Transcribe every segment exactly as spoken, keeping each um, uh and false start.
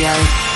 Radio.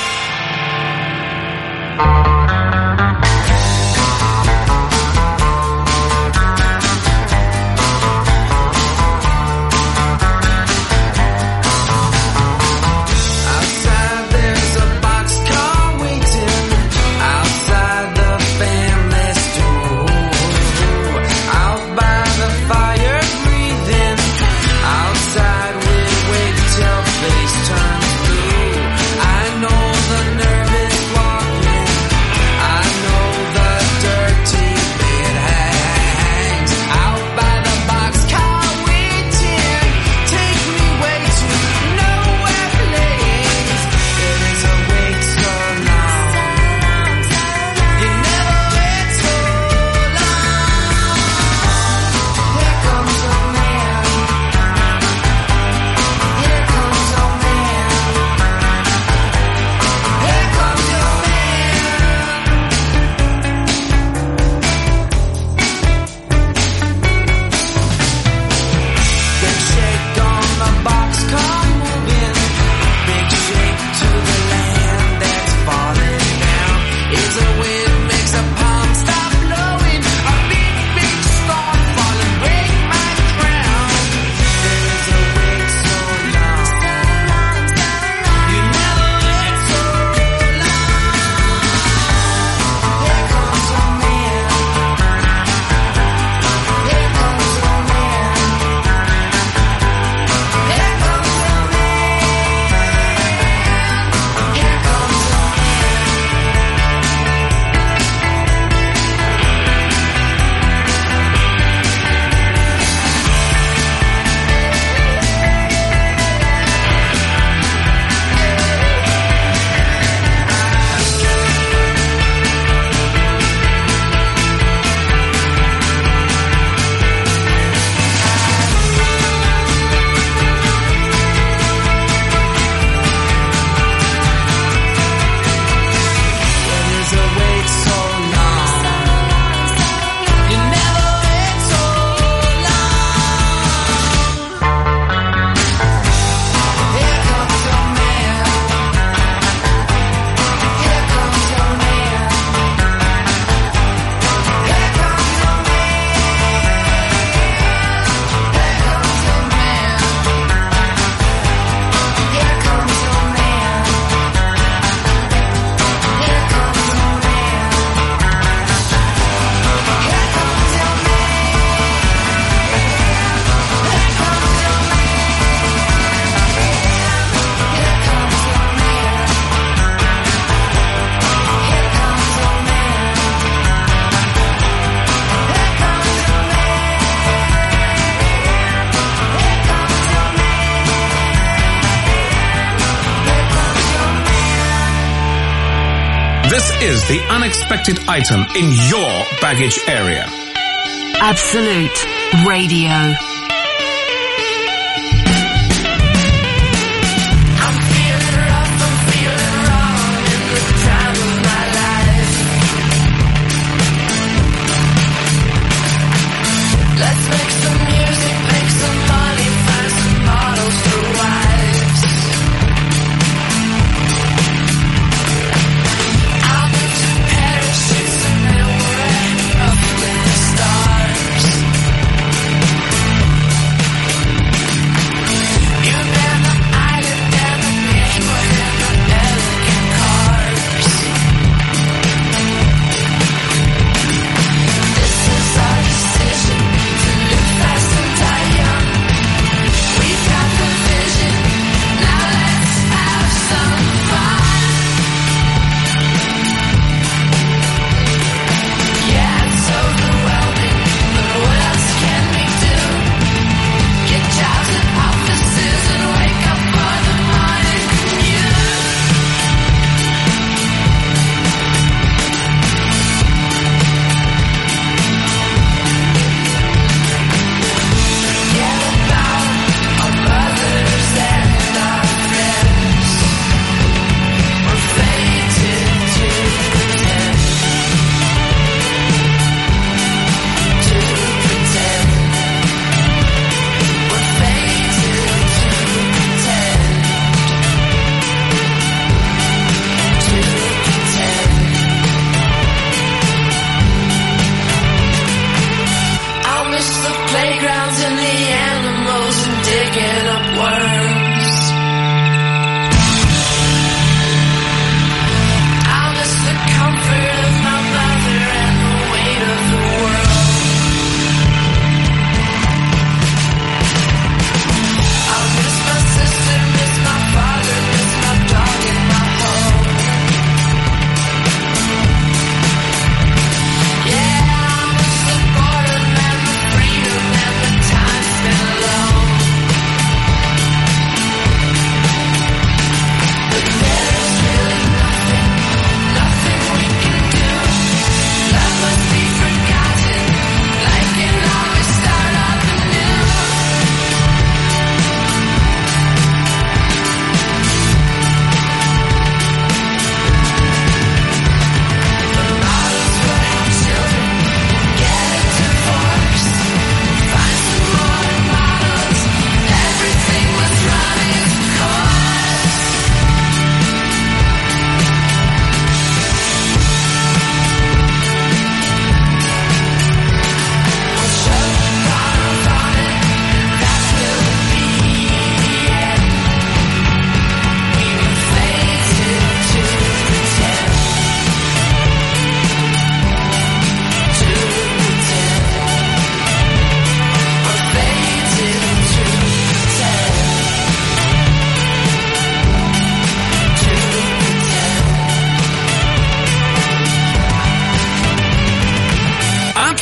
Is the unexpected item in your baggage area. Absolute Radio. Stars.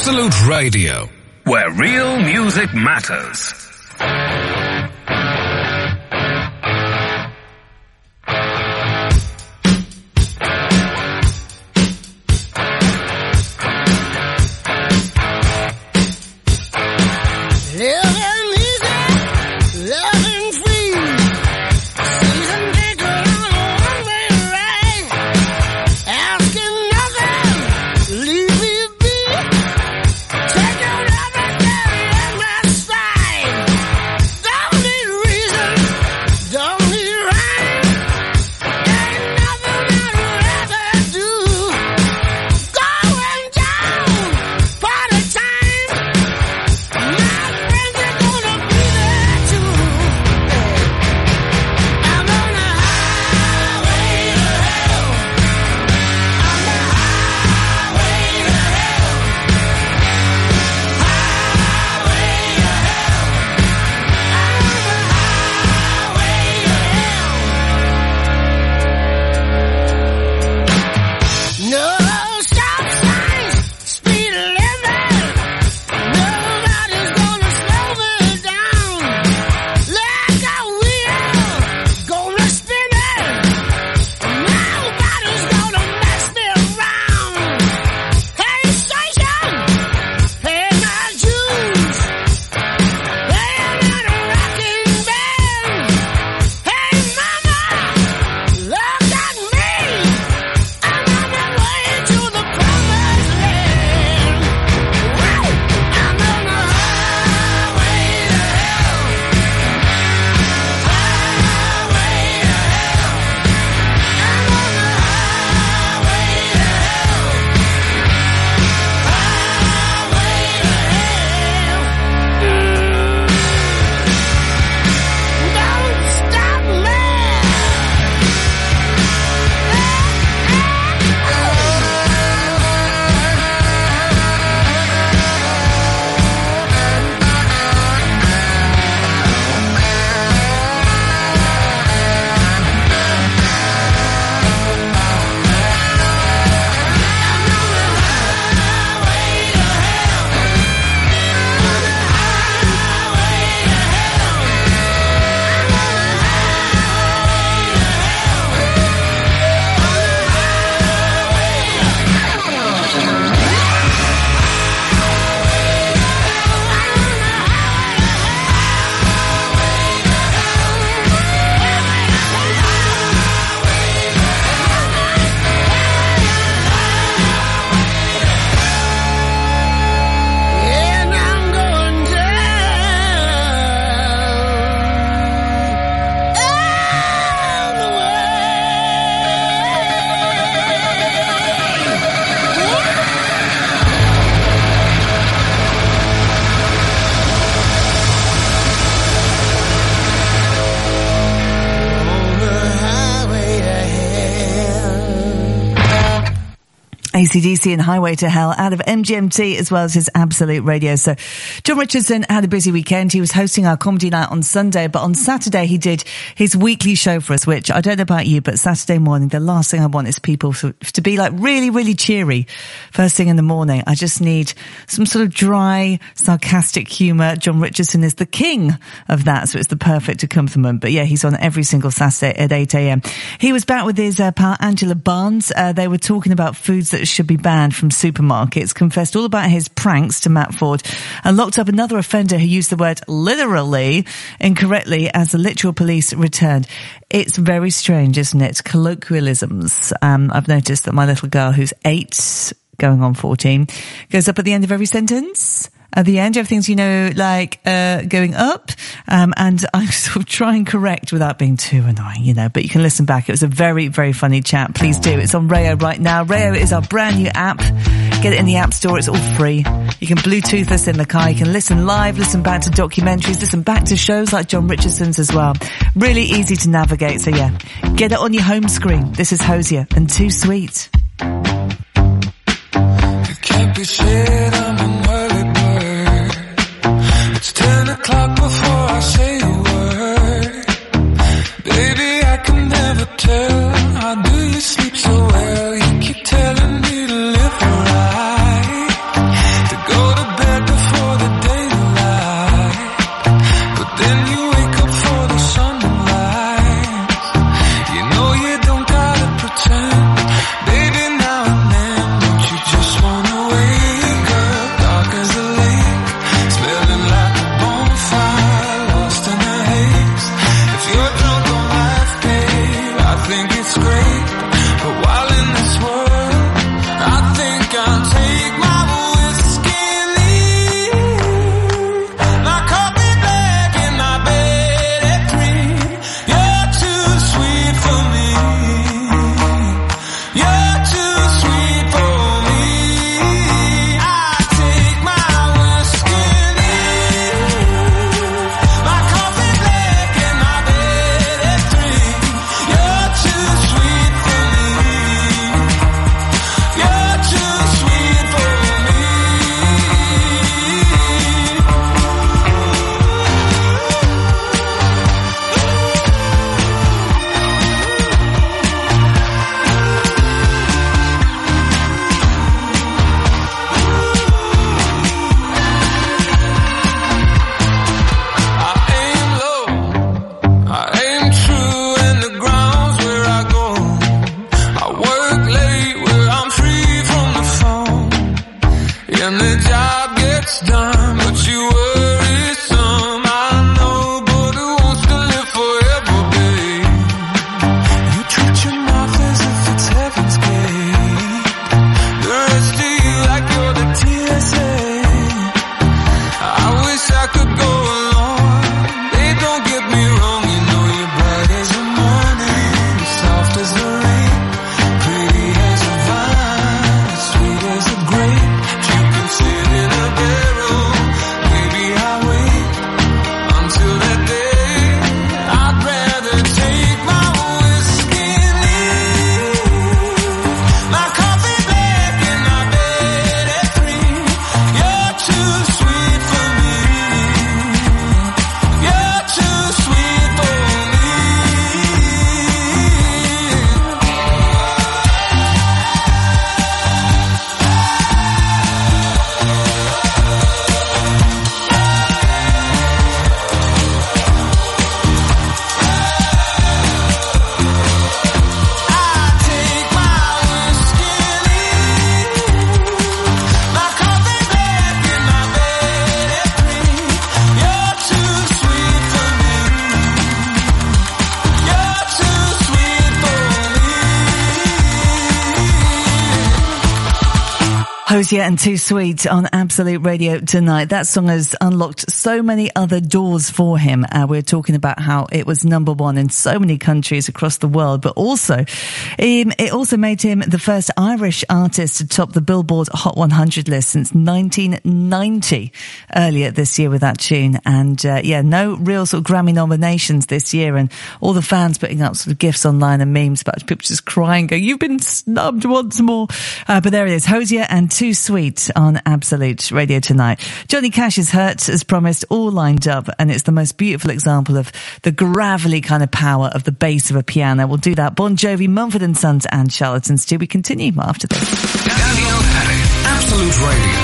Absolute Radio, where real music matters. A C D C and Highway to Hell out of M G M T as well as his Absolute Radio. So John Richardson had a busy weekend. He was hosting our comedy night on Sunday, but on Saturday he did his weekly show for us, which I don't know about you, but Saturday morning, the last thing I want is people to, to be like really, really cheery first thing in the morning. I just need some sort of dry, sarcastic humour. John Richardson is the king of that, so it's the perfect accompaniment. But yeah, he's on every single Saturday at eight a.m. He was back with his uh, pal Angela Barnes. Uh, they were talking about foods that should be banned from supermarkets, confessed all about his pranks to Matt Ford, and locked up another offender who used the word literally incorrectly as the literal police returned. It's very strange, isn't it? Colloquialisms. Um, I've noticed that my little girl, who's eight, going on fourteen, goes up at the end of every sentence. At the end, everything's, you know, like, uh, going up. Um, and I sort of try and correct without being too annoying, you know, but you can listen back. It was a very, very funny chat. Please do. It's on Rayo right now. Rayo is our brand new app. Get it in the App Store. It's all free. You can Bluetooth us in the car. You can listen live, listen back to documentaries, listen back to shows like John Richardson's as well. Really easy to navigate. So yeah, get it on your home screen. This is Hosier and Too Sweet. It can't be said I'm an early bird. It's ten o'clock before I say a word. Baby, I can never tell. How do you sleep so well? You keep telling me to live right, to go think it's great, but while in this world, I think I'll take my whiskey and leave. My coffee black and my bed at three. You're too sweet for me. You're too sweet for me. I take my whiskey and leave. My coffee black and my bed at three. You're too sweet for me. You're too sweet for me. I aim low, I aim true, and the ground's where I go. I work late where I'm free from the phone, and the job gets done, but you worry some. I know, but who wants to live forever, babe? You treat your mouth as if it's heaven's gate. The rest of you like you're the T S A. I wish I could go along. They don't get me wrong, you know you're bright as the morning, soft as the rain, pretty as a vine, sweet as a grape. You can sit in a barrel, maybe I'll wait until that day. I'd rather take my whiskey and leave. My coffee black and my bed at three. You're too sweet for me. You're too sweet for me. I take my whiskey and leave. My coffee black and my bed at three. You're too sweet for me. You're too sweet for me. Hosier and Too Sweet on Absolute Radio tonight. That song has unlocked so many other doors for him. Uh, we're talking about how it was number one in so many countries across the world, but also um, it also made him the first Irish artist to top the Billboard Hot one hundred list since nineteen ninety, earlier this year with that tune. And uh, yeah, no real sort of Grammy nominations this year, and all the fans putting up sort of gifs online and memes about people just crying, going, "You've been snubbed once more." Uh, but there it is, Hosier and Too Sweet on Absolute Radio tonight. Johnny Cash's Hurt, as promised, all lined up, and it's the most beautiful example of the gravelly kind of power of the bass of a piano. We'll do that. Bon Jovi, Mumford and Sons and Charlatans too. We continue after this. Daniel Paddock, Absolute Radio.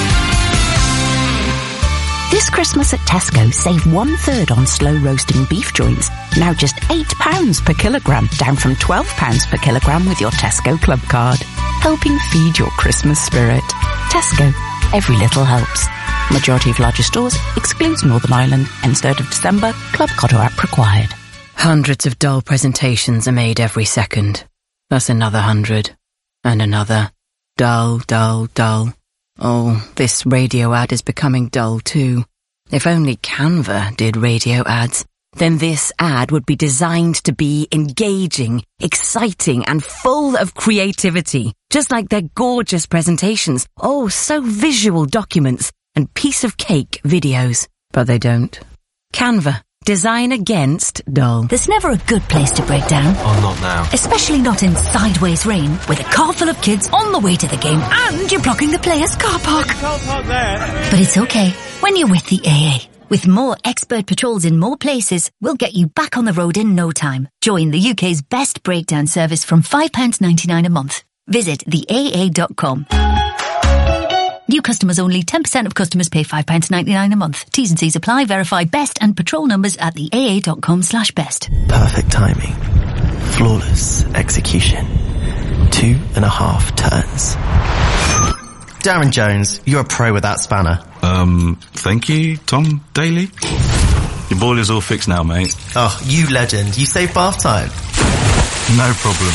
This Christmas at Tesco, save one third on slow roasting beef joints. Now just eight pounds per kilogram, down from twelve pounds per kilogram with your Tesco Club card. Helping feed your Christmas spirit. Tesco. Every little helps. Majority of larger stores, excludes Northern Ireland, ends third of December, Club Card app required. Hundreds of dull presentations are made every second. That's another hundred. And another. Dull, dull, dull. Oh, this radio ad is becoming dull too. If only Canva did radio ads, then this ad would be designed to be engaging, exciting, and full of creativity. Just like their gorgeous presentations. Oh, so visual documents and piece of cake videos. But they don't. Canva. Design against dull. There's never a good place to break down. Oh, not now. Especially not in sideways rain, with a car full of kids on the way to the game and you're blocking the players' car park. You can't park there. But it's okay when you're with the A A. With more expert patrols in more places, we'll get you back on the road in no time. Join the U K's best breakdown service from five pounds ninety-nine a month. Visit the A A dot com. New customers only. ten percent of customers pay five pounds ninety-nine a month. T's and C's apply. Verify best and patrol numbers at the A A dot com slash best. Perfect timing. Flawless execution. Two and a half turns. Darren Jones, you're a pro with that spanner. Um, thank you, Tom Daly. Your boiler's all fixed now, mate. Oh, you legend. You saved bath time. No problem.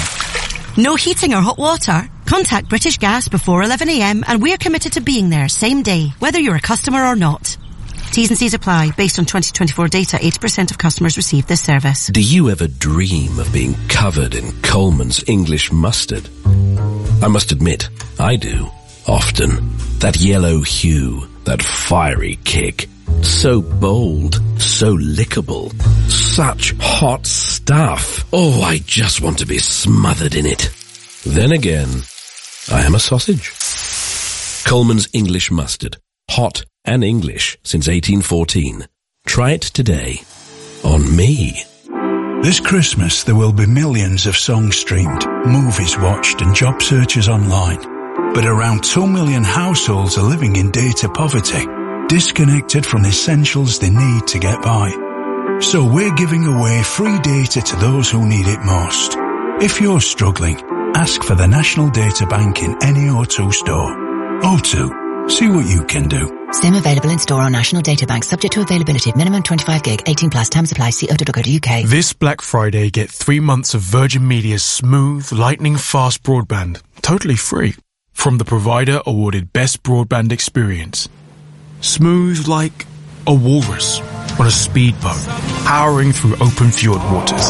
No heating or hot water? Contact British Gas before eleven a m and we're committed to being there same day, whether you're a customer or not. T's and C's apply. Based on twenty twenty-four data, eighty percent of customers receive this service. Do you ever dream of being covered in Coleman's English mustard? I must admit, I do. Often. That yellow hue, that fiery kick. So bold, so lickable. Such hot stuff. Oh, I just want to be smothered in it. Then again, I am a sausage. Coleman's English mustard. Hot and English since eighteen fourteen. Try it today. On me. This Christmas there will be millions of songs streamed, movies watched and job searches online. But around two million households are living in data poverty, disconnected from the essentials they need to get by. So we're giving away free data to those who need it most. If you're struggling, ask for the National Data Bank in any O two store. O two, see what you can do. SIM available in store on National Data Bank, subject to availability. Minimum twenty-five gig, eighteen plus. Terms apply. See o two dot co dot U K. This Black Friday, get three months of Virgin Media's smooth, lightning fast broadband, totally free, from the provider awarded Best Broadband Experience. Smooth like a walrus on a speedboat, powering through open fjord waters.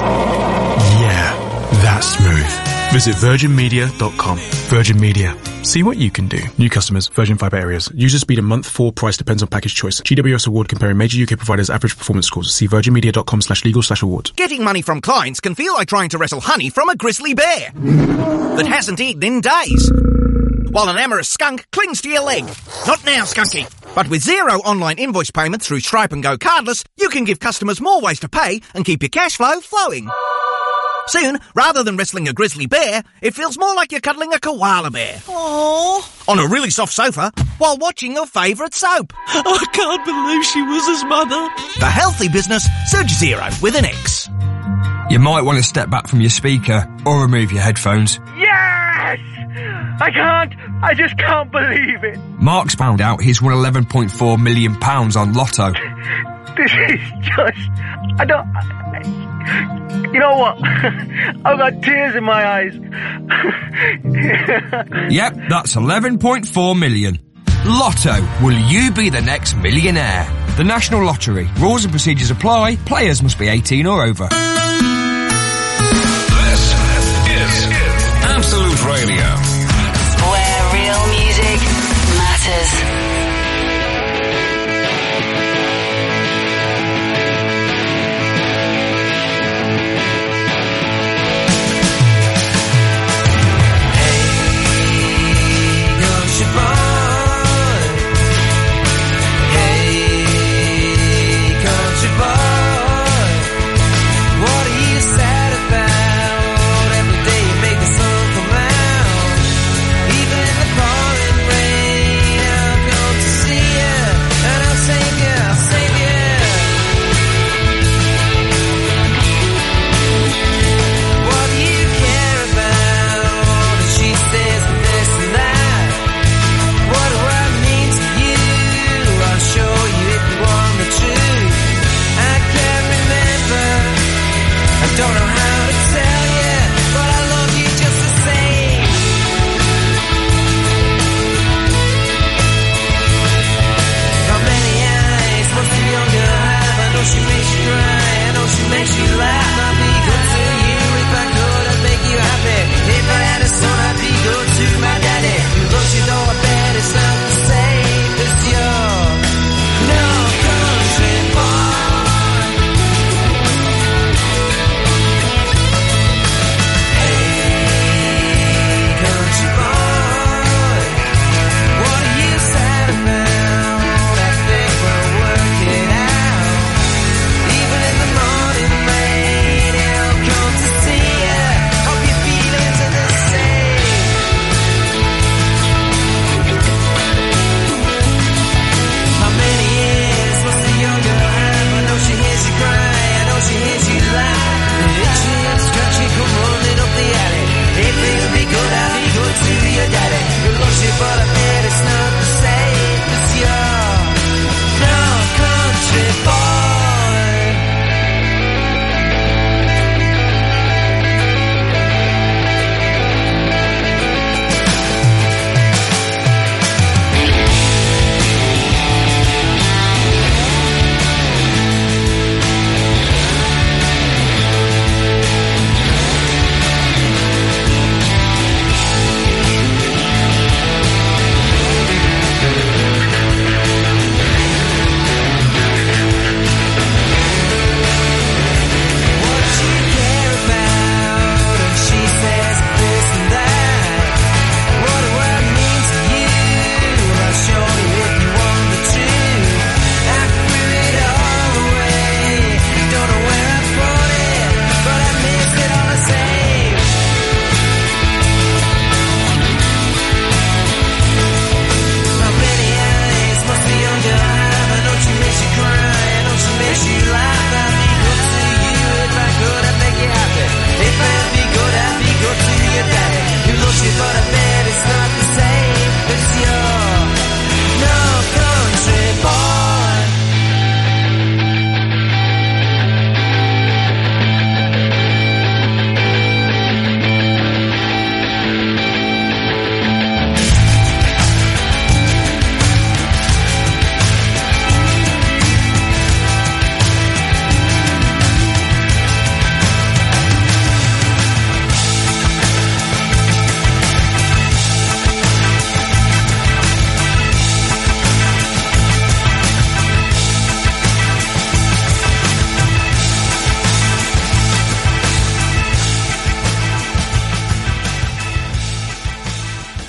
Yeah, that's smooth. Visit virgin media dot com. Virgin Media. See what you can do. New customers, Virgin Fibre areas. User speed a month, four price depends on package choice. G W S award comparing major U K providers' average performance scores. See virgin media dot com slash legal slash awards. Getting money from clients can feel like trying to wrestle honey from a grizzly bear that hasn't eaten in days, while an amorous skunk clings to your leg. Not now, Skunky. But with zero online invoice payment through Stripe and Go Cardless, you can give customers more ways to pay and keep your cash flow flowing. Soon, rather than wrestling a grizzly bear, it feels more like you're cuddling a koala bear. Aww. On a really soft sofa, while watching your favourite soap. I can't believe she was his mother. The healthy business, Surge Zero with an X. You might want to step back from your speaker or remove your headphones. Yes! I can't. I just can't believe it. Mark's found out he's won eleven point four million pounds on Lotto. This is just... I don't... I, you know what? I've got tears in my eyes. Yep, that's eleven point four million. Lotto, will you be the next millionaire? The National Lottery. Rules and procedures apply. Players must be eighteen or over. This is Absolute Radio. Where real music matters. What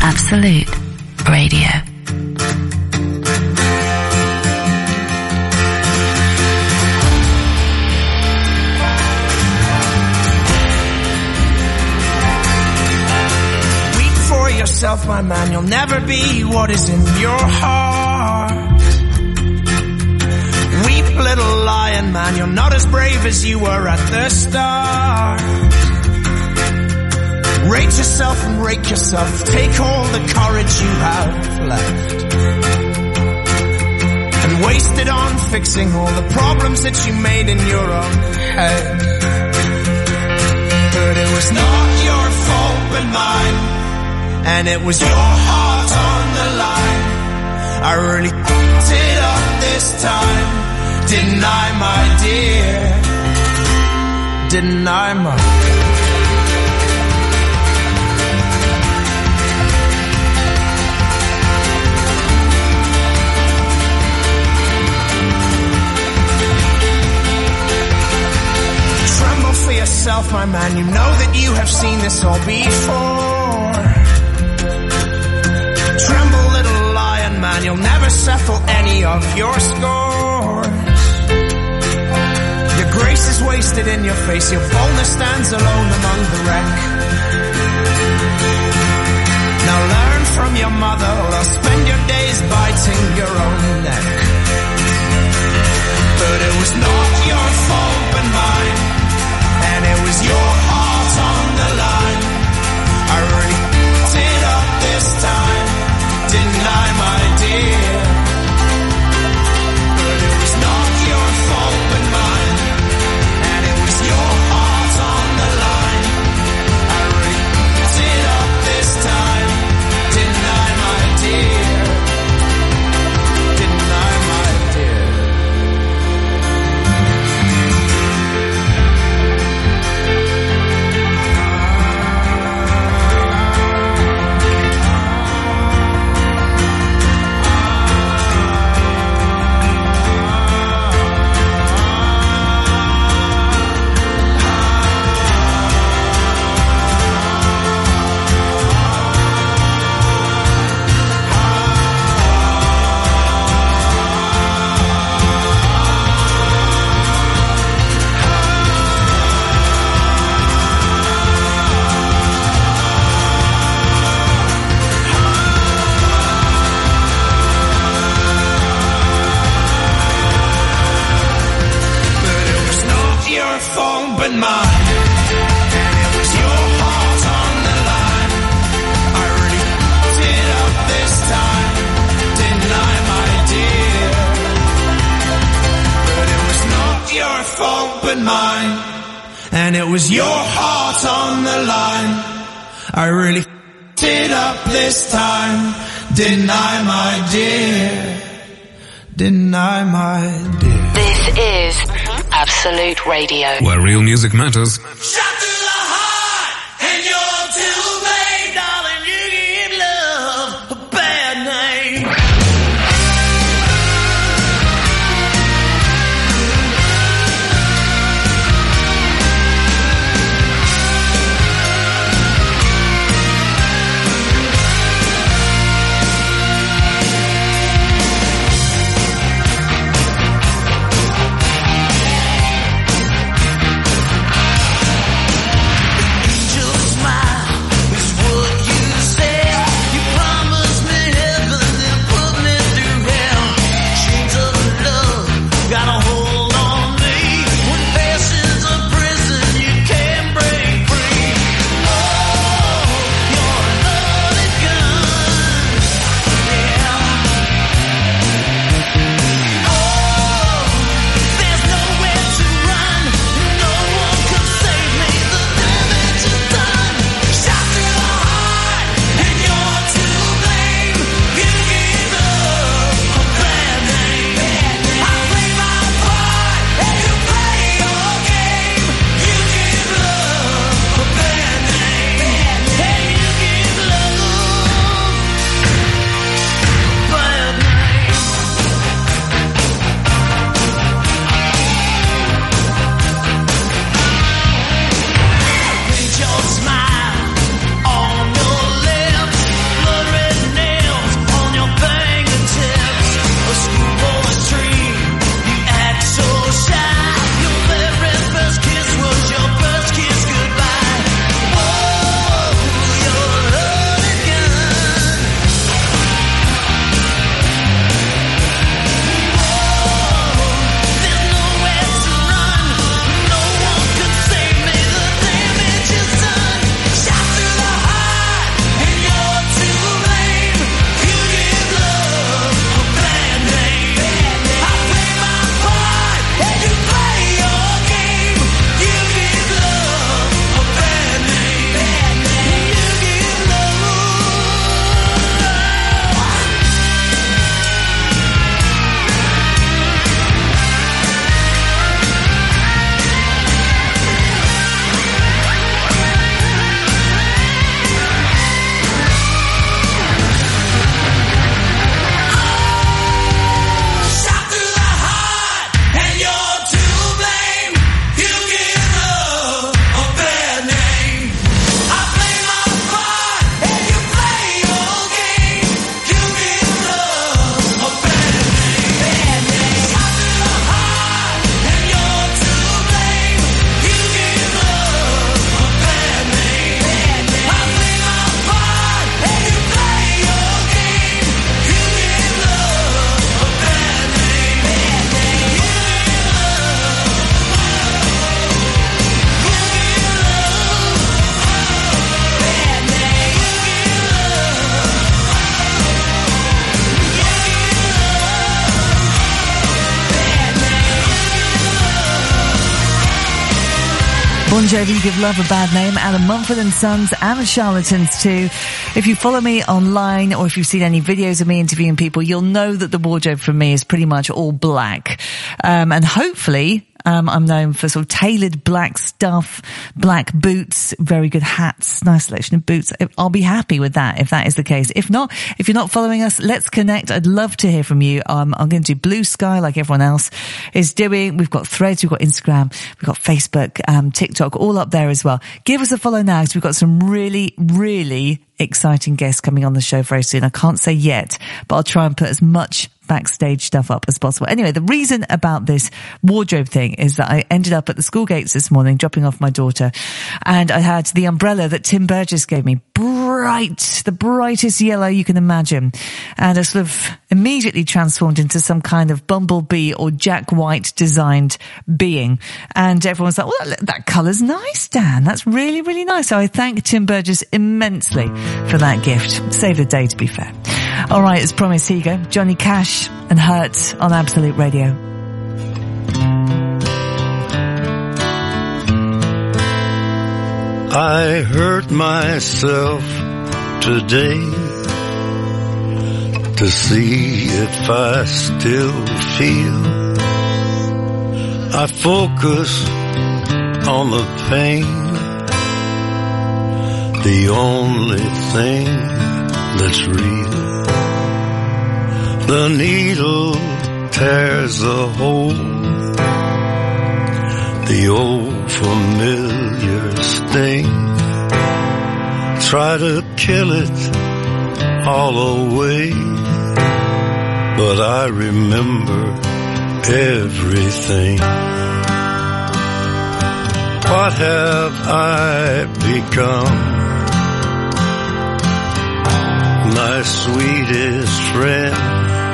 Absolute Radio. Yourself, my man, you'll never be what is in your heart. Weep, little lion man, you're not as brave as you were at the start. Rate yourself and rake yourself, take all the courage you have left and waste it on fixing all the problems that you made in your own head. But it was not your fault but mine, and it was your heart on the line. I really f***ed it up this time, didn't I, my dear? Didn't I, my Tremble for yourself, my man, you know that you have seen this all before. Tremble, little lion man, you'll never settle any of your scores. Your grace is wasted in your face, your boldness stands alone among the wreck. Now learn from your mother, or spend your days biting your own neck. But it was not your fault but mine, and it was your heart on the line. I really f***ed it up this time, didn't I, my dear? But it was not your fault but mine, and it was your heart on the line. I really f***ed it up this time, didn't I, my dear? Didn't I, my dear? And it was your heart on the line. I really f***ed it up this time, didn't I, my dear? Didn't I, my dear? This is Absolute Radio, where real music matters. Shot to the heart, and you're too late, darling. You give love a bad name. Bon Jovi give love a bad name, Adam Mumford and Sons and the Charlatans too. If you follow me online or if you've seen any videos of me interviewing people, you'll know that the wardrobe for me is pretty much all black. Um, and hopefully, Um, I'm known for sort of tailored black stuff, black boots, very good hats, nice selection of boots. I'll be happy with that if that is the case. If not, if you're not following us, let's connect. I'd love to hear from you. Um, I'm going to do Blue Sky like everyone else is doing. We've got Threads, we've got Instagram, we've got Facebook, um, TikTok, all up there as well. Give us a follow now because we've got some really, really exciting guests coming on the show very soon. I can't say yet, but I'll try and put as much backstage stuff up as possible. Anyway, the reason about this wardrobe thing is that I ended up at the school gates this morning dropping off my daughter, and I had the umbrella that Tim Burgess gave me, bright, the brightest yellow you can imagine, and I sort of immediately transformed into some kind of Bumblebee or Jack White designed being, and everyone's like, well, that, that colour's nice, Dan, that's really, really nice. So I thank Tim Burgess immensely for that gift. Save the day, to be fair. All right, as promised, here you go. Johnny Cash and Hurt on Absolute Radio. I hurt myself today to see if I still feel. I focus on the pain, the only thing that's real. The needle tears a hole, the old familiar sting. Try to kill it all away, but I remember everything. What have I become? My sweetest friend.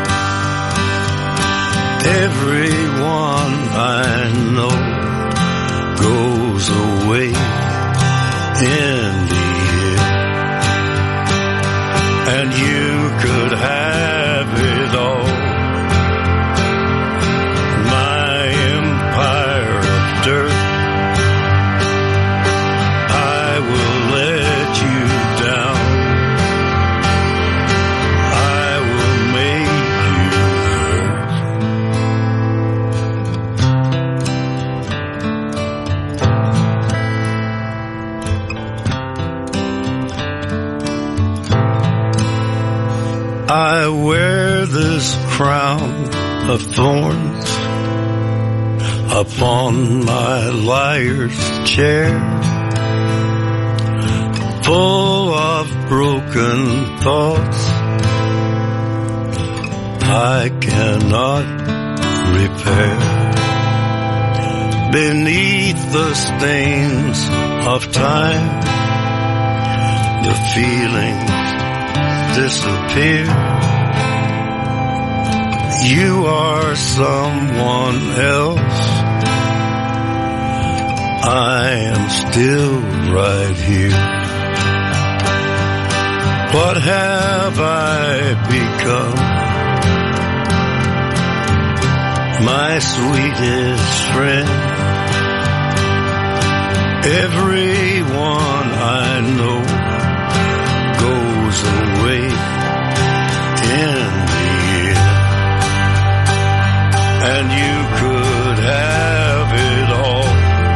Everyone I know goes away in the end, and you could have it all. My empire of dirt, I will let you down. I wear this crown of thorns upon my liar's chair, full of broken thoughts I cannot repair. Beneath the stains of time, the feelings disappear. You are someone else, I am still right here. What have I become? My sweetest friend. Everyone I know goes away in the end, and you could have it all.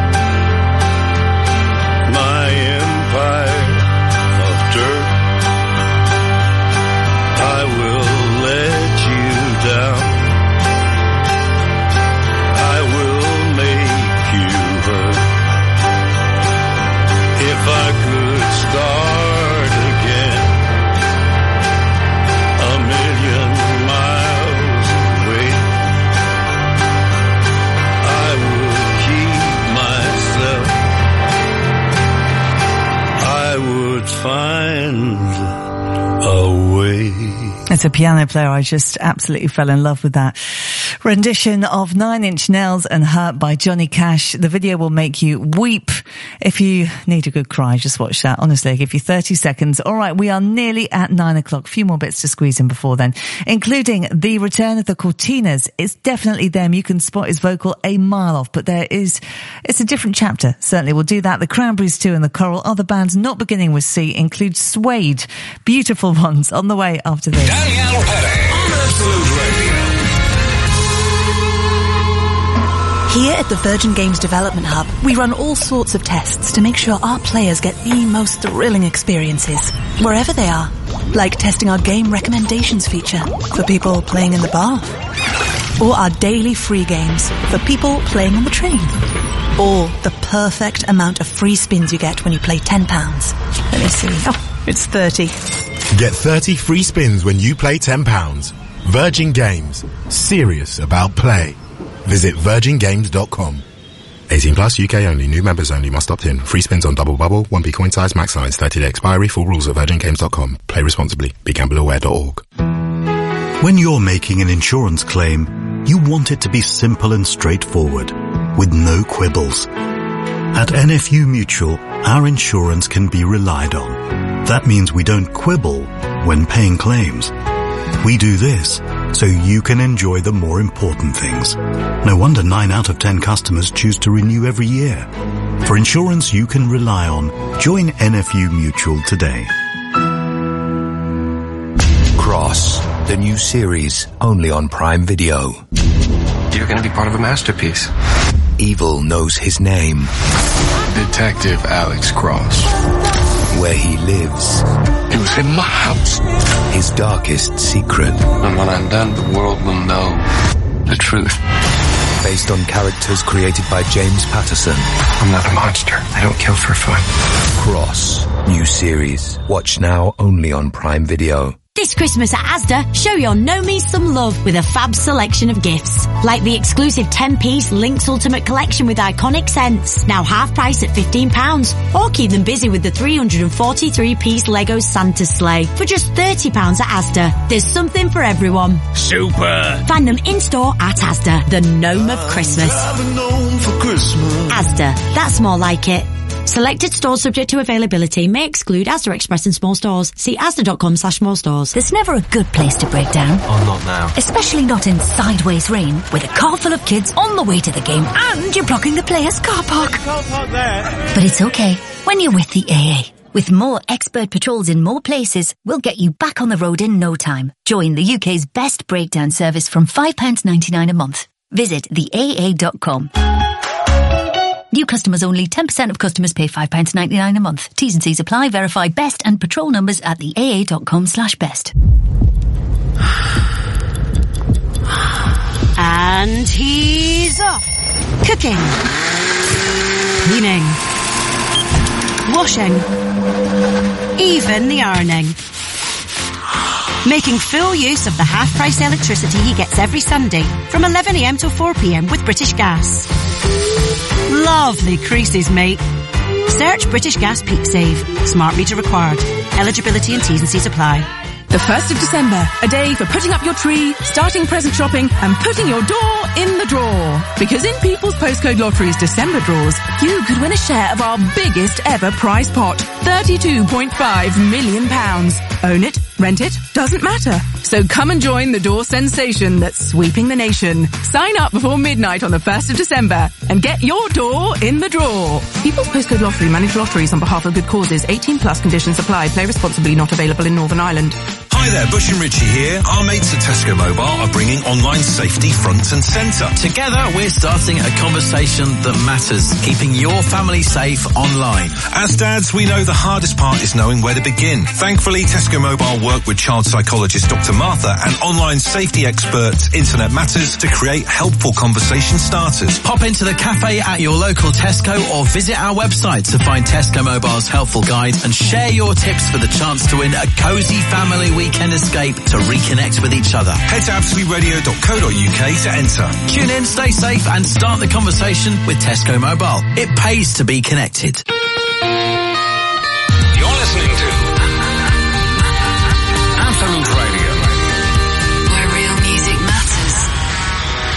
My empire of dirt, I will let you down. I will make you hurt. If I could start again, a million miles away, I would keep myself. I would find a way. It's a piano player. I just absolutely fell in love with that. rendition of Nine Inch Nails and Hurt by Johnny Cash. The video will make you weep. If you need a good cry, just watch that. Honestly, I'll give you thirty seconds. All right, we are nearly at nine o'clock. A few more bits to squeeze in before then, including the return of the Cortinas. It's definitely them. You can spot his vocal a mile off, but there is, it's a different chapter. Certainly we'll do that. The Cranberries too and the Coral. Other bands not beginning with C include Suede. Beautiful ones on the way after this. Danielle Perry on Absolute Radio. Here at the Virgin Games Development Hub, we run all sorts of tests to make sure our players get the most thrilling experiences, wherever they are. Like testing our game recommendations feature for people playing in the bar. Or our daily free games for people playing on the train. Or the perfect amount of free spins you get when you play ten pounds. Let me see. Oh, it's thirty. Get thirty free spins when you play ten pounds. Virgin Games. Serious about play. Visit virgin games dot com. eighteen plus, U K only. New members only. Must opt in. Free spins on double bubble, one p coin size, max size, thirty day expiry. Full rules at virgin games dot com. Play responsibly. Be gamble aware dot org. When you're making an insurance claim, you want it to be simple and straightforward, with no quibbles. At N F U Mutual, our insurance can be relied on. That means we don't quibble when paying claims. We do this so you can enjoy the more important things. No wonder nine out of ten customers choose to renew every year. For insurance you can rely on, join N F U Mutual today. Cross, the new series, only on Prime Video. You're going to be part of a masterpiece. Evil knows his name. Detective Alex Cross. Where he lives. He was in my house. His darkest secret. And when I'm done, the world will know the truth. Based on characters created by James Patterson. I'm not a monster. I don't kill for fun. Cross, new series. Watch now only on Prime Video. This Christmas at Asda, show your Know Me some love with a fab selection of gifts. Like the exclusive ten-piece Lynx Ultimate Collection with iconic scents, now half price at fifteen pounds. Or keep them busy with the three hundred forty-three piece Lego Santa Sleigh for just thirty pounds at Asda. There's something for everyone. Super! Find them in-store at Asda, the gnome of Christmas. For Christmas. Asda, that's more like it. Selected stores subject to availability may exclude Asda Express and small stores. See asda.com slash small stores. There's never a good place to break down. Oh, not now. Especially not in sideways rain with a car full of kids on the way to the game and you're blocking the players' car park. Can't park there. But it's okay when you're with the A A. With more expert patrols in more places, we'll get you back on the road in no time. Join the U K's best breakdown service from five pounds ninety-nine a month. Visit the A A dot com. New customers only. ten percent of customers pay five pounds ninety-nine a month. T's and C's apply. Verify best and patrol numbers at the A A dot com slash best. And he's off. Cooking. Cleaning. Washing. Even the ironing. Making full use of the half-price electricity he gets every Sunday from eleven a m till four p m with British Gas. Lovely creases, mate. Search British Gas Peak Save. Smart meter required. Eligibility and T's and C's apply. The first of December, a day for putting up your tree, starting present shopping, and putting your door in the drawer. Because in People's Postcode Lottery's December draws, you could win a share of our biggest ever prize pot, thirty-two point five million pounds. Own it, rent it, doesn't matter. So come and join the door sensation that's sweeping the nation. Sign up before midnight on the first of December and get your door in the drawer. People's Postcode Lottery manage lotteries on behalf of good causes. eighteen plus conditions apply. Play responsibly. Not available in Northern Ireland. Hi there, Bush and Richie here. Our mates at Tesco Mobile are bringing online safety front and centre. Together, we're starting a conversation that matters, keeping your family safe online. As dads, we know the hardest part is knowing where to begin. Thankfully, Tesco Mobile work with child psychologist Doctor Martha and online safety experts Internet Matters to create helpful conversation starters. Pop into the cafe at your local Tesco or visit our website to find Tesco Mobile's helpful guide and share your tips for the chance to win a cosy family weekend escape to reconnect with each other. Head to absolute radio dot co dot U K to enter. Tune in, stay safe and start the conversation with Tesco Mobile. It pays to be connected. You're listening to Absolute Radio, where real music matters.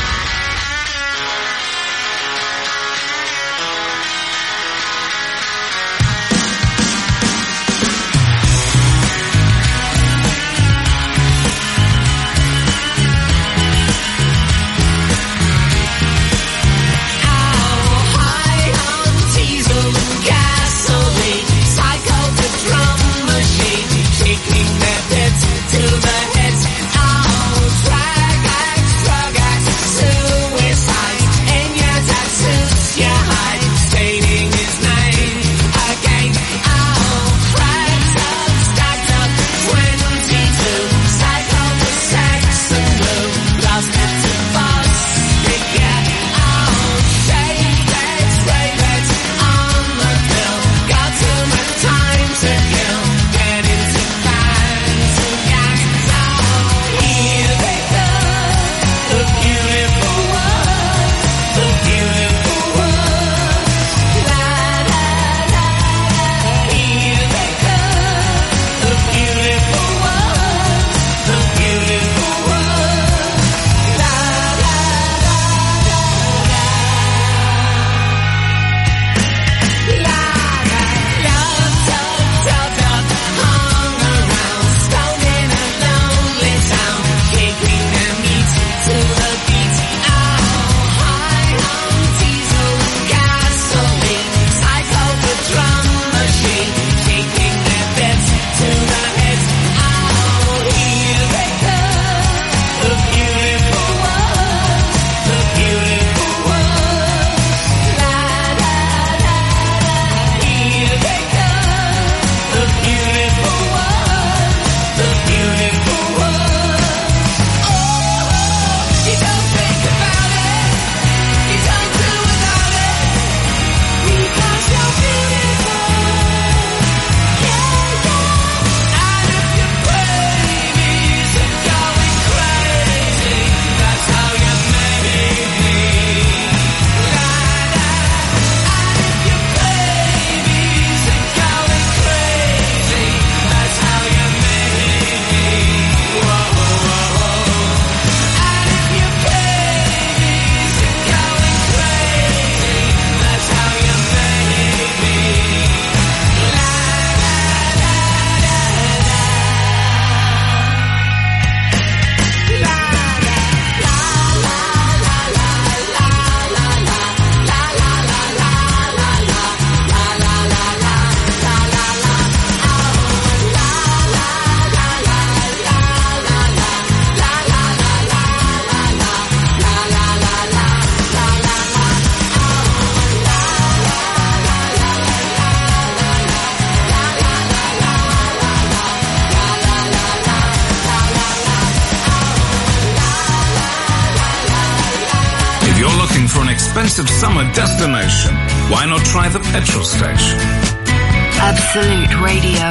expensive summer destination, why not try the petrol station? Absolute Radio.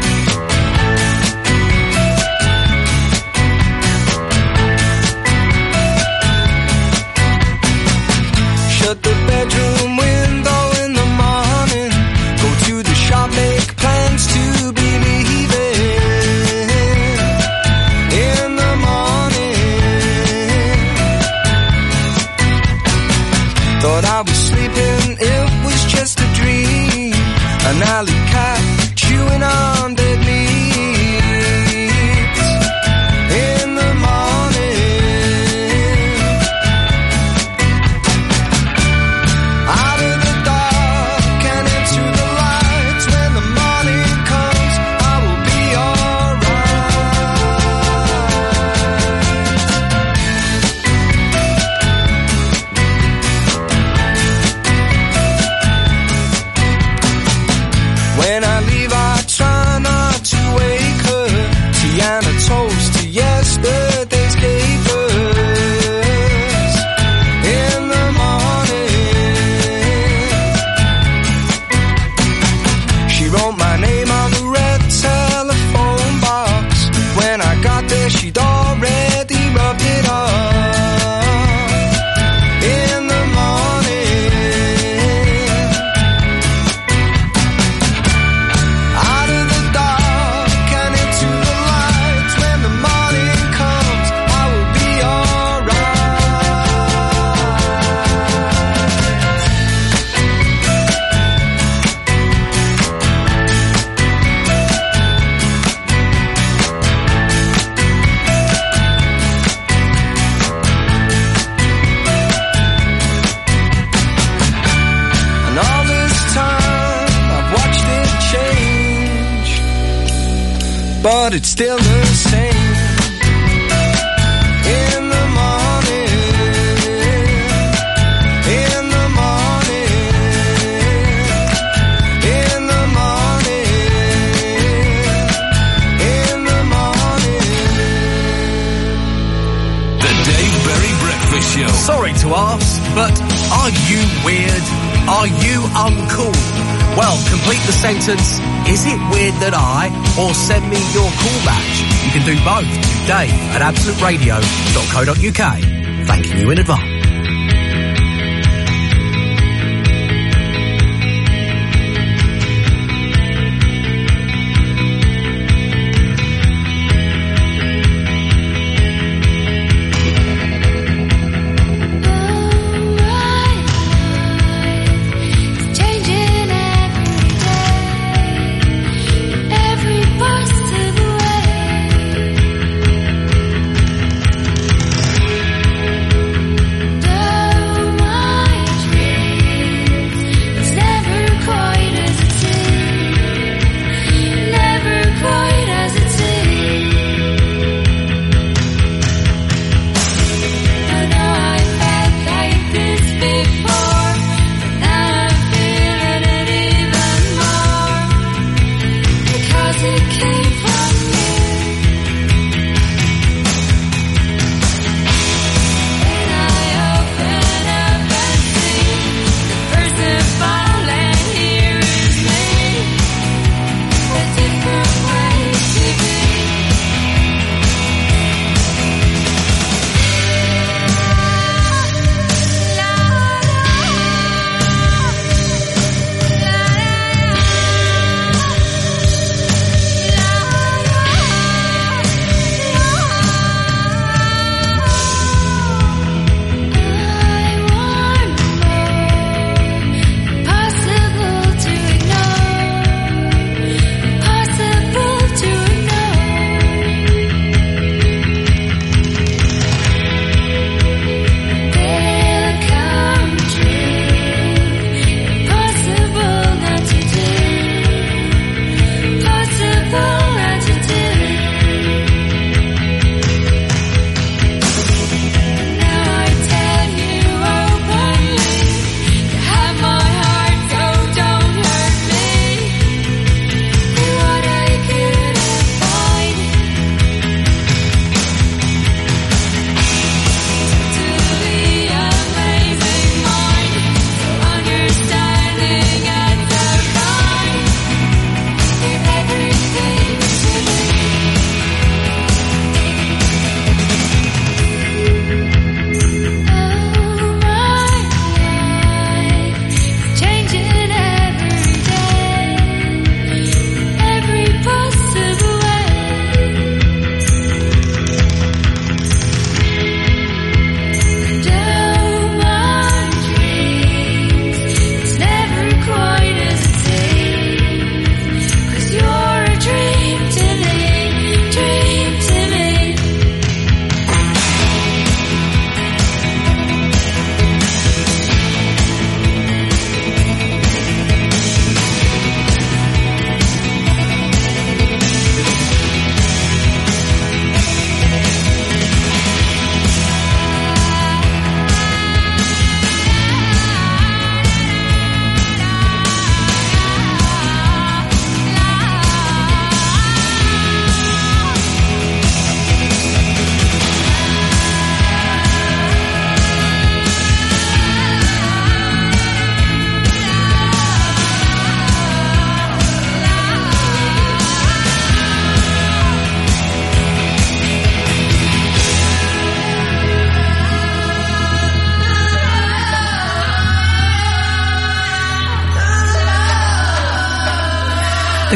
Shut the bedroom window in the morning. Go to the shop, make plans to be leaving in the morning. Thought I was sleeping, it was just a dream. An alley cat chewing on dead meat in the morning. Out of the dark and into the light, when the morning comes, I will be alright. When I leave, I try not to wake her. Tiana toast to yesterday's capers in the morning. She wrote my name on the red telephone box. When I got there, she'd already rubbed it off in the morning. Out of the dark and into the light, when the morning comes, I will be And all this time I've watched it change, but it's still the same. In the morning, in the morning, in the morning, in the morning. The Dave Berry Breakfast Show. Sorry to ask, but are you weird? Are you uncool? Well, complete the sentence, is it weird that I, or send me your cool badge? You can do both to Dave at absolute radio dot co dot uk. Thanking you in advance. Changing every day, every possible way.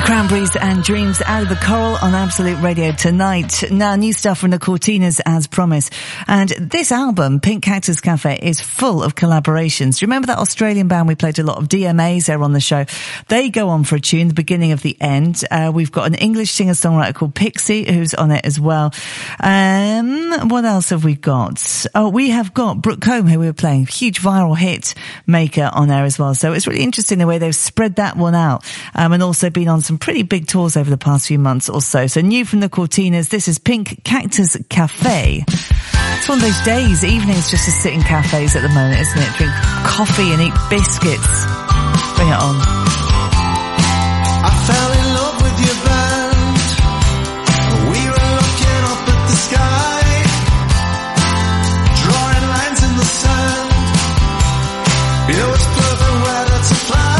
Cranberries and Dreams out of the Coral on Absolute Radio tonight. Now, new stuff from the Cortinas as promised. And this album, Pink Cactus Cafe, is full of collaborations. Do you remember that Australian band we played a lot of D M As there on the show? They go on for a tune, the beginning of the end. Uh, we've got an English singer-songwriter called Pixie who's on it as well. Um, what else have we got? Oh, we have got Brooke Combe, who we were playing, huge viral hit maker on there as well. So it's really interesting the way they've spread that one out, um, and also been on some pretty big tours over the past few months or so. So new from the Cortinas, this is Pink Cactus Cafe. It's one of those days, evenings, just to sit in cafes at the moment, isn't it? Drink coffee and eat biscuits. Bring it on. I fell in love with your band. We were looking up at the sky, drawing lines in the sand. It was perfect weather to fly.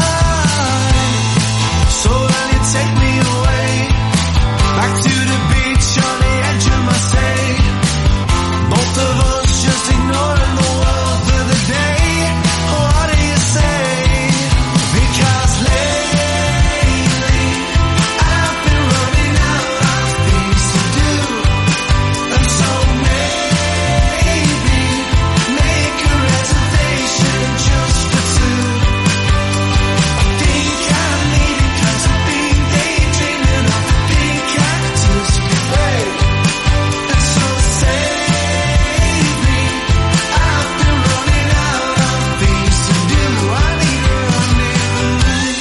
So then you take me away, back to the beach on the edge of Marseille. Both of us just ignoring the world for the day. What do you say? Because lately I've been running out of things to do, and so maybe make a reservation just for two. I think I need it 'cause I've been daydreaming of the Pink Cactus Cafe, and so save me. I've been running out of things to do. I need a rendezvous.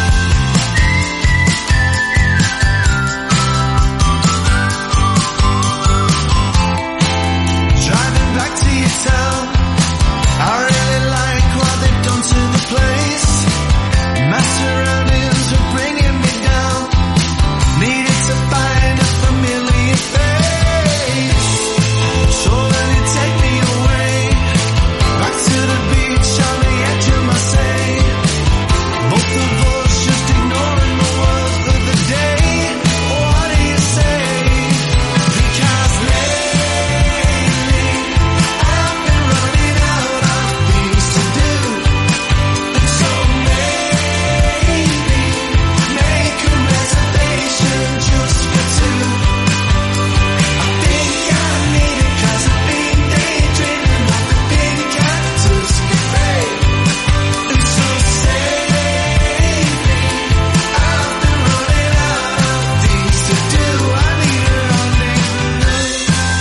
Driving back to your town, I really like what they've done to the place. My surroundings are bringing me down. Needed to find a familiar face. So then you take me away, back to the beach on the edge of Marseille. Both of us just ignoring the world for the day. What do you say? Because lately I've been running out of things to do, and so maybe make a reservation just for two. I think I need it 'cause I've been daydreaming of the Pink Cactus Cafe, and so save me. I've been running out of things to do. I need a rendezvous.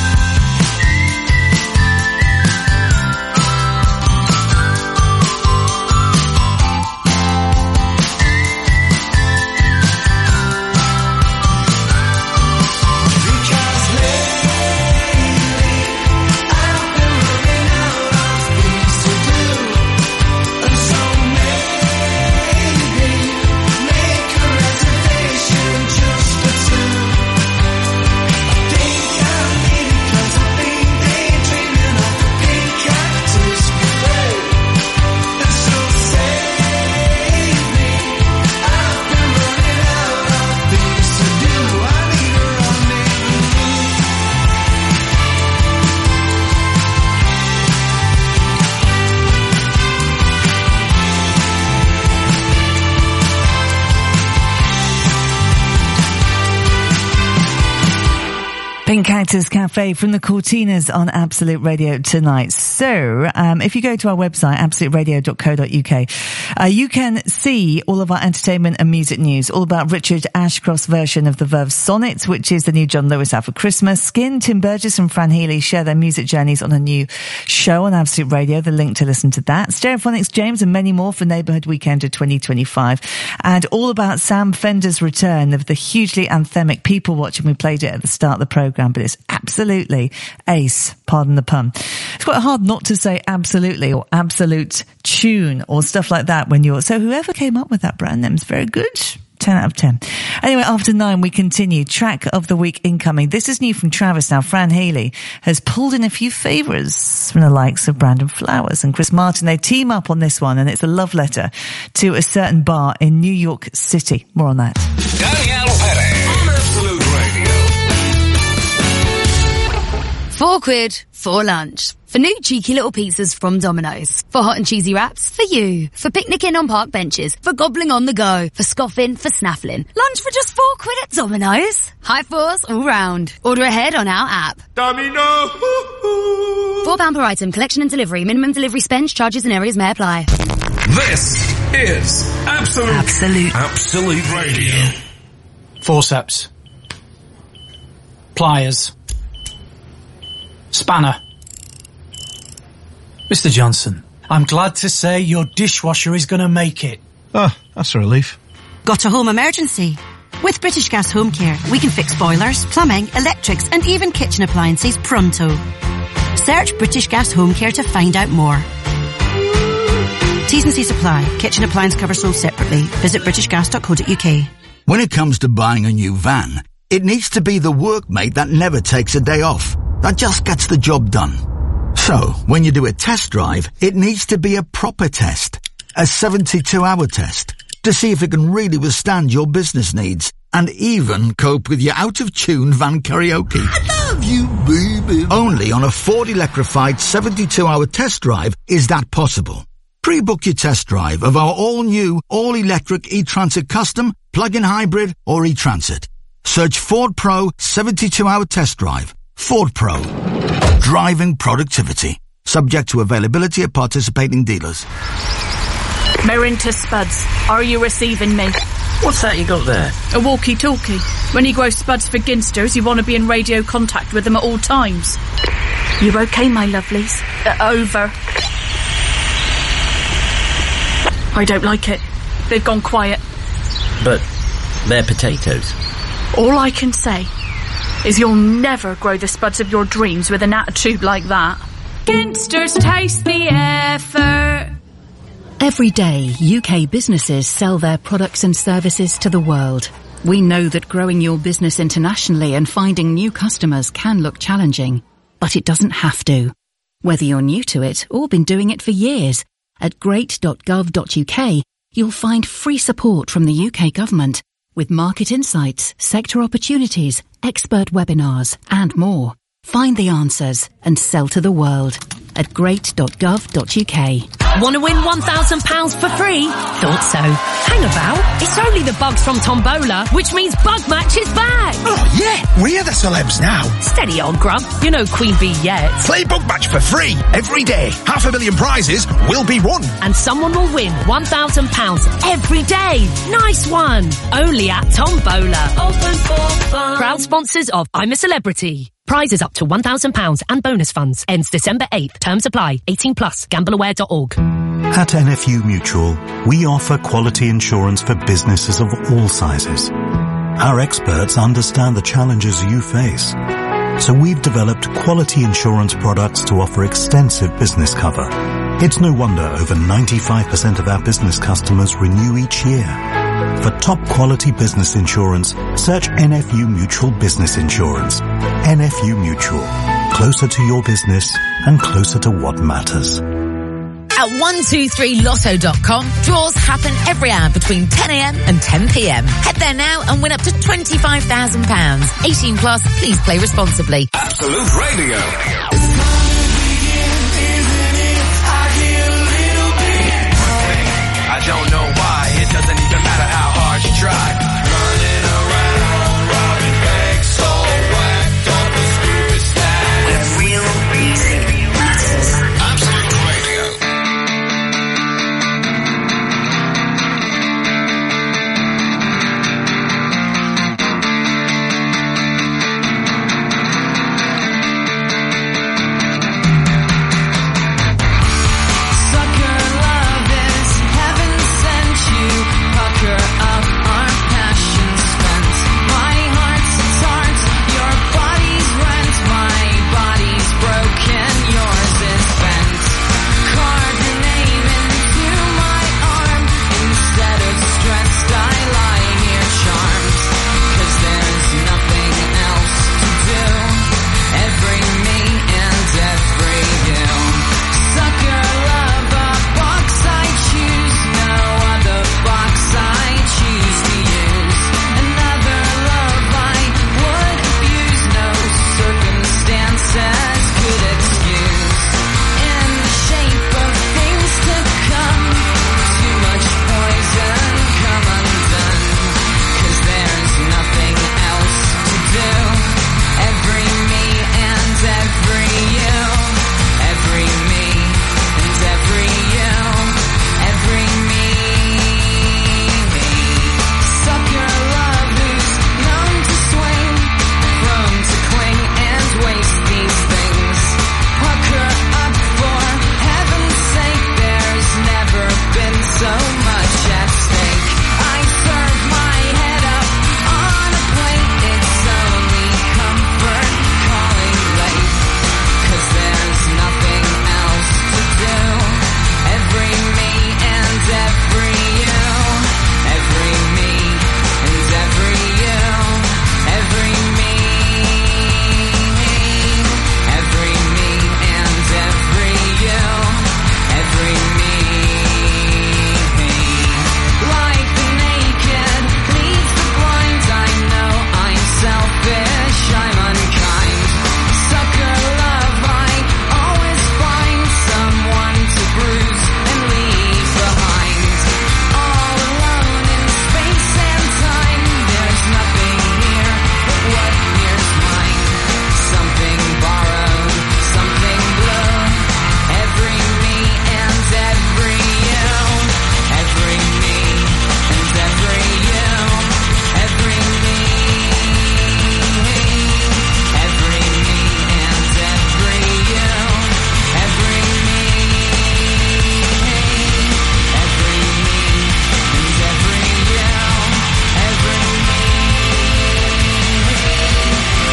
Because lately I've been running out of things to do, and so maybe make a reservation just for two. I think I need it 'cause I've been daydreaming of the Pink Cactus Cafe, and so save me. I've been running out of things to do. I need a rendezvous. Pink Cactus Cafe from the Cortinas on Absolute Radio tonight. So, um, if you go to our website, absolute radio dot co dot uk, uh, you can see all of our entertainment and music news, all about Richard Ashcroft's version of the Verve Sonnet, which is the new John Lewis out for Christmas. Skin, Tim Burgess and Fran Healy share their music journeys on a new show on Absolute Radio. The link to listen to that. Stereophonics James and many more for Neighbourhood Weekender twenty twenty-five. And all about Sam Fender's return of the hugely anthemic People Watching. We played it at the start of the programme, but it's absolutely ace, pardon the pun. It's quite hard not to say absolutely or absolute tune or stuff like that when you're... So whoever came up with that brand name is very good. ten out of ten. Anyway, after nine, we continue. Track of the week incoming. This is new from Travis. Now, Fran Healy has pulled in a few favourites from the likes of Brandon Flowers and Chris Martin. They team up on this one, and it's a love letter to a certain bar in New York City. More on that. Danielle Perez on Absolute Radio. For Four quid for lunch. For new cheeky little pizzas from Domino's. For hot and cheesy wraps, for you. For picnicking on park benches. For gobbling on the go. For scoffing, for snaffling. Lunch for just four quid at Domino's. High fours all round. Order ahead on our app. Domino! Four pound per item. Collection and delivery. Minimum delivery spend, charges and areas may apply. This is Absolute. Absolute. Absolute Radio. Forceps. Pliers. Spanner. Mister Johnson, I'm glad to say your dishwasher is going to make it. Oh, that's a relief. Got a home emergency? With British Gas Home Care, we can fix boilers, plumbing, electrics and even kitchen appliances pronto. Search British Gas Home Care to find out more. T's and C's apply. Kitchen appliance cover sold separately. Visit british gas dot co dot uk. When it comes to buying a new van, it needs to be the workmate that never takes a day off, that just gets the job done. So, when you do a test drive, it needs to be a proper test. A seventy-two hour test. To see if it can really withstand your business needs. And even cope with your out-of-tune van karaoke. I love you, baby. Only on a Ford electrified seventy-two hour test drive is that possible. Pre-book your test drive of our all-new, all-electric e-Transit Custom, plug-in hybrid or e-Transit. Search Ford Pro seventy-two hour test drive. Ford Pro. Driving productivity. Subject to availability at participating dealers. Merrin to Spuds. Are you receiving me? What's that you got there? A walkie-talkie. When you grow Spuds for Ginsters, you want to be in radio contact with them at all times. You okay, my lovelies? Uh, over. I don't like it. They've gone quiet. But they're potatoes. All I can say is you'll never grow the Spuds of your dreams with an attitude like that. Ginsters taste the effort. Every day, U K businesses sell their products and services to the world. We know that growing your business internationally and finding new customers can look challenging, but it doesn't have to. Whether you're new to it or been doing it for years, at great dot gov dot uk, you'll find free support from the U K government with market insights, sector opportunities, expert webinars, and more. Find the answers and sell to the world at great dot gov dot uk. Want to win one thousand pounds for free? Thought so. Hang about. It's only the bugs from Tombola, which means Bug Match is back. Oh, yeah. We're the celebs now. Steady on, Grub. You're no Queen Bee yet. Play Bug Match for free every day. Half a million prizes will be won. And someone will win one thousand pounds every day. Nice one. Only at Tombola. Open for fun. Proud sponsors of I'm a Celebrity. Prizes up to one thousand pounds and bonus funds. Ends December eighth. Terms apply. eighteen plus. gamble aware dot org. At N F U Mutual, we offer quality insurance for businesses of all sizes. Our experts understand the challenges you face. So we've developed quality insurance products to offer extensive business cover. It's no wonder over ninety-five percent of our business customers renew each year. For top quality business insurance, search N F U Mutual Business Insurance. N F U Mutual. Closer to your business and closer to what matters. At one two three lotto dot com, draws happen every hour between ten a m and ten p m. Head there now and win up to twenty-five thousand pounds. eighteen plus, please play responsibly. Absolute Radio. I don't know why, it doesn't even matter how hard you try.